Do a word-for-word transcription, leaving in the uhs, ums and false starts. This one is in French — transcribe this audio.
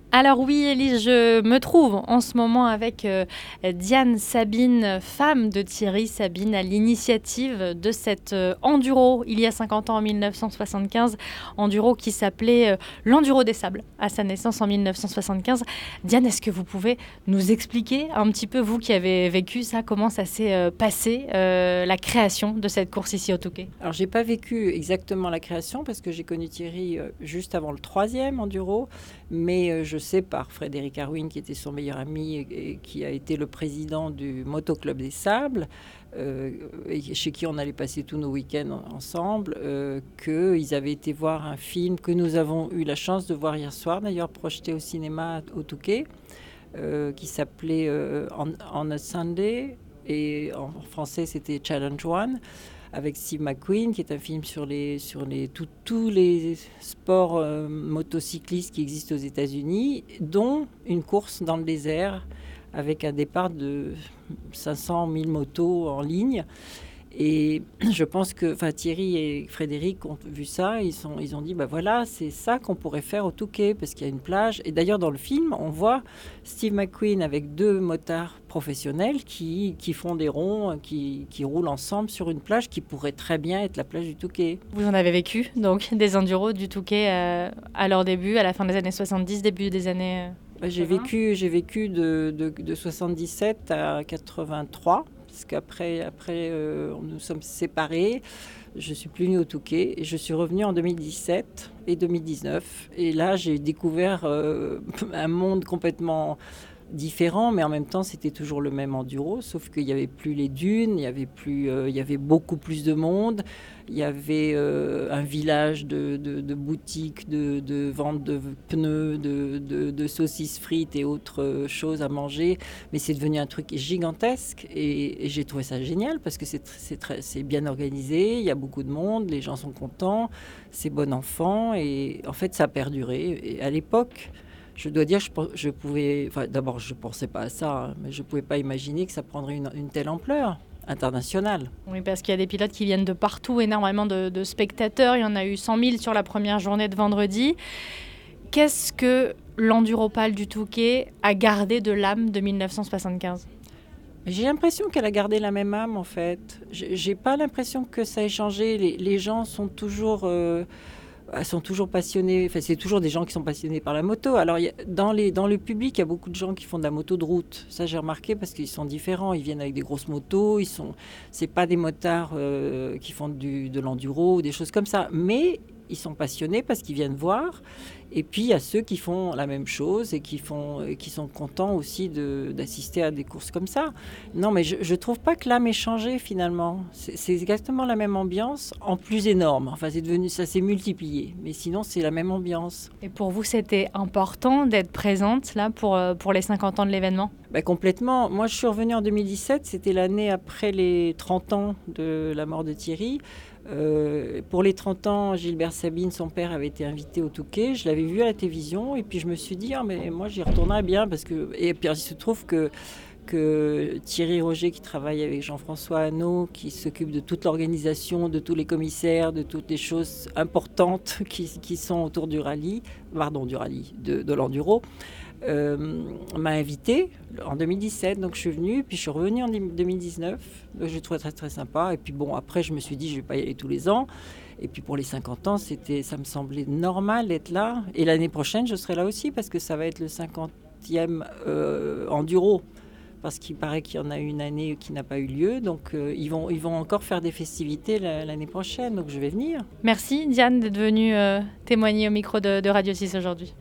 Alors oui, Élise, je me trouve en ce moment avec euh, Diane Sabine, femme de Thierry Sabine, à l'initiative de cet euh, enduro, il y a cinquante ans, en mille neuf cent soixante-quinze, enduro qui s'appelait euh, l'Enduro des Sables, à sa naissance en mille neuf cent soixante-quinze. Diane, est-ce que vous pouvez nous expliquer un petit peu, vous qui avez vécu ça, comment ça s'est euh, passé, euh, la création de cette course ici au Touquet? Alors, j'ai pas vécu exactement la création parce que j'ai connu Thierry euh, juste avant le troisième enduro, mais euh, je sais par Frédéric Harwin, qui était son meilleur ami et, et qui a été le président du Moto Club des Sables, euh, et chez qui on allait passer tous nos week-ends ensemble, euh, qu'ils avaient été voir un film que nous avons eu la chance de voir hier soir, d'ailleurs projeté au cinéma au Touquet, euh, qui s'appelait euh, On, On a Sunday, et en français c'était Challenge One, avec Steve McQueen, qui est un film sur les, sur les, tout, tous les sports euh, motocyclistes qui existent aux États-Unis, dont une course dans le désert avec un départ de cinq cents mille motos en ligne. Et je pense que Thierry et Frédéric ont vu ça, ils, sont, ils ont dit, bah voilà, c'est ça qu'on pourrait faire au Touquet, parce qu'il y a une plage. Et d'ailleurs, dans le film, on voit Steve McQueen avec deux motards professionnels qui, qui font des ronds, qui, qui roulent ensemble sur une plage qui pourrait très bien être la plage du Touquet. Vous en avez vécu, donc, des enduros du Touquet euh, à leur début, à la fin des années soixante-dix, début des années... Euh, bah, j'ai vécu, j'ai vécu de, de, de soixante-dix-sept à quatre-vingt-trois. Parce qu'après après, euh, nous sommes séparés. Je ne suis plus née au Touquet et je suis revenue en deux mille dix-sept et deux mille dix-neuf. Et là, j'ai découvert euh, un monde complètement différent, mais en même temps, c'était toujours le même enduro, sauf qu'il n'y avait plus les dunes, il y avait, plus, euh, il y avait beaucoup plus de monde. Il y avait euh, un village de, de, de boutiques, de, de vente de pneus, de, de, de saucisses frites et autres choses à manger. Mais c'est devenu un truc gigantesque et, et j'ai trouvé ça génial parce que c'est, c'est, très, c'est bien organisé, il y a beaucoup de monde, les gens sont contents, c'est bon enfant et en fait ça a perduré. Et à l'époque, je dois dire, je, je pouvais, enfin, d'abord je ne pensais pas à ça, hein, mais je ne pouvais pas imaginer que ça prendrait une, une telle ampleur internationale. Oui, parce qu'il y a des pilotes qui viennent de partout, énormément de, de spectateurs. Il y en a eu cent mille sur la première journée de vendredi. Qu'est-ce que l'Enduropale du Touquet a gardé de l'âme de mille neuf cent soixante-quinze ? J'ai l'impression qu'elle a gardé la même âme, en fait. J'ai pas l'impression que ça ait changé. Les, les gens sont toujours... Euh, sont toujours passionnés, enfin, c'est toujours des gens qui sont passionnés par la moto. Alors y a, dans, les, dans le public, il y a beaucoup de gens qui font de la moto de route. Ça, j'ai remarqué parce qu'ils sont différents. Ils viennent avec des grosses motos. Ils sont, c'est pas des motards euh, qui font du, de l'enduro ou des choses comme ça. Mais ils sont passionnés parce qu'ils viennent voir. Et puis, il y a ceux qui font la même chose et qui, font, et qui sont contents aussi de, d'assister à des courses comme ça. Non, mais je ne trouve pas que l'âme ait changé finalement. C'est, c'est exactement la même ambiance, en plus énorme. Enfin, c'est devenu, ça s'est multiplié. Mais sinon, c'est la même ambiance. Et pour vous, c'était important d'être présente là pour, pour les cinquante ans de l'événement ? Ben, complètement. Moi, je suis revenue en deux mille dix-sept. C'était l'année après les trente ans de la mort de Thierry. Euh, pour les trente ans, Gilbert Sabine, son père, avait été invité au Touquet. Je l'avais vu à la télévision et puis je me suis dit, ah, mais moi j'y retournerais bien. Parce que... Et puis il se trouve que, que Thierry Roger, qui travaille avec Jean-François Hanaud, qui s'occupe de toute l'organisation, de tous les commissaires, de toutes les choses importantes qui, qui sont autour du rallye, pardon, du rallye, de, de l'enduro, Euh, m'a invité en deux mille dix-sept, donc je suis venue, puis je suis revenue en deux mille dix-neuf, donc j'ai trouvé très très sympa, et puis bon, après je me suis dit je vais pas y aller tous les ans, et puis pour les cinquante ans, c'était, ça me semblait normal d'être là, et l'année prochaine je serai là aussi, parce que ça va être le cinquantième euh, enduro, parce qu'il paraît qu'il y en a une année qui n'a pas eu lieu, donc euh, ils, vont, ils vont encore faire des festivités la, l'année prochaine, donc je vais venir. Merci Diane d'être venue euh, témoigner au micro de, de Radio six aujourd'hui.